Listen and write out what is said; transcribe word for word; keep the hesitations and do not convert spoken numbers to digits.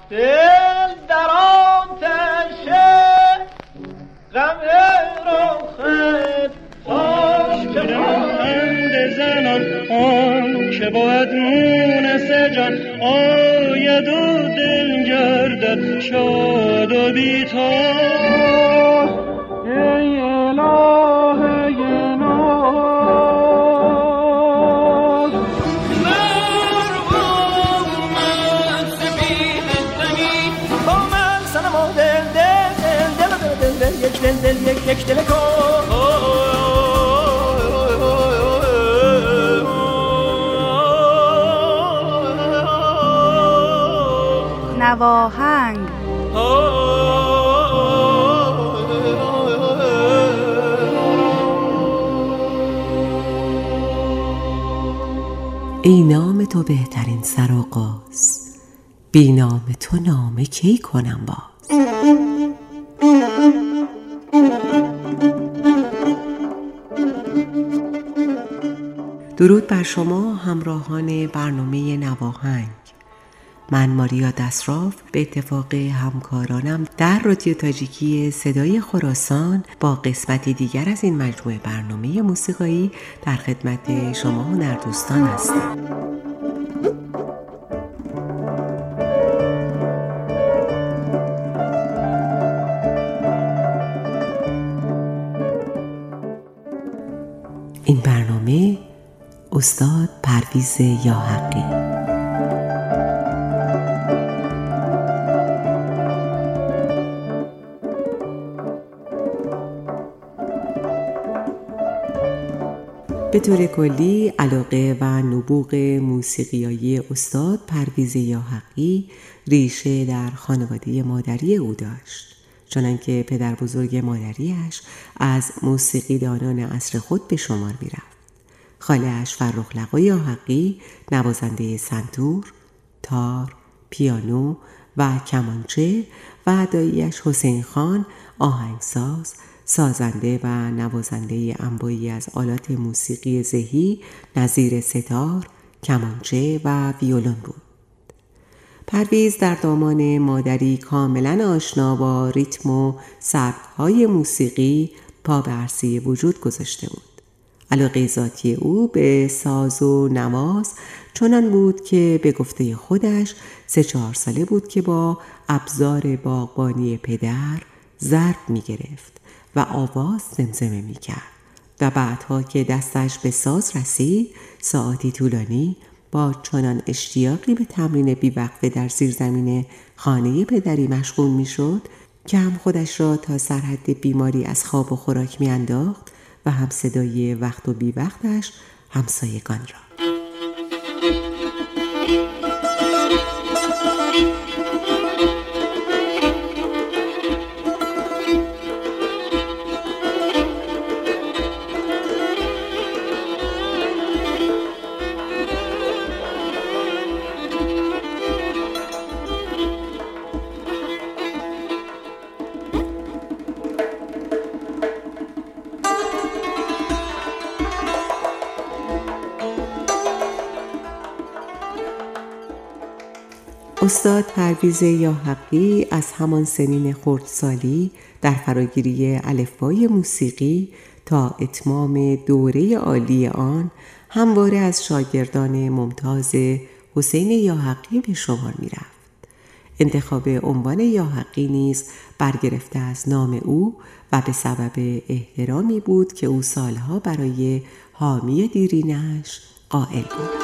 دل در آتش غم رخت خاک بلند زنان آن که باید مونس جان آید و دل گردد شاد و بیتار ای الهه ناز مرغومت سپید زمین با من سنم و دل دل دل دل دل دل یک دل دل یک یک دل کن نواهنگ. ای نام تو بهترین سرآغاز، بی نام تو نامه کی کنم باز. درود بر شما همراهان برنامه نواهنگ. من ماریا دسراف به اتفاق همکارانم در رادیو تاجیکی صدای خراسان با قسمتی دیگر از این مجموعه برنامه موسیقایی در خدمت شما هنردوستان هستم. این برنامه استاد پرویز یاحقی. به طور کلی علاقه و نبوغ موسیقیایی استاد پرویز یاحقی ریشه در خانواده مادری او داشت، چنانکه پدر بزرگ مادریش از موسیقیدانان عصر خود به شمار می رفت. خاله‌اش فرخ یاحقی نوازنده سنتور، تار، پیانو و کمانچه و داییش حسین خان آهنگساز، سازنده و نوازنده انواعی از آلات موسیقی زهی نظیر ستار، کمانچه و ویولون بود. پرویز در دامان مادری کاملا آشنا با ریتم و سبک‌های موسیقی پا به عرصه وجود گذاشته بود. علاقه ذاتی او به ساز و نواز چنان بود که به گفته خودش سه چهار ساله بود که با ابزار باغبانی پدر ضرب می گرفت و آواز زمزمه می کرد و بعدها که دستش به ساز رسید ساعتی طولانی با چنان اشتیاقی به تمرین بیوقفه در زیرزمین خانه پدری مشغول می شد که هم خودش را تا سرحد بیماری از خواب و خوراک می انداخت و هم صدای وقت و بیوقتش همسایگان را. استاد پرویز یاحقی از همان سنین خردسالی در فراگیری الفبای موسیقی تا اتمام دوره عالی آن همواره از شاگردان ممتاز حسین یاحقی به شمار می رفت. انتخاب عنوان یاحقی نیز برگرفته از نام او و به سبب احترامی بود که او سالها برای حامی دیرینش قائل بود.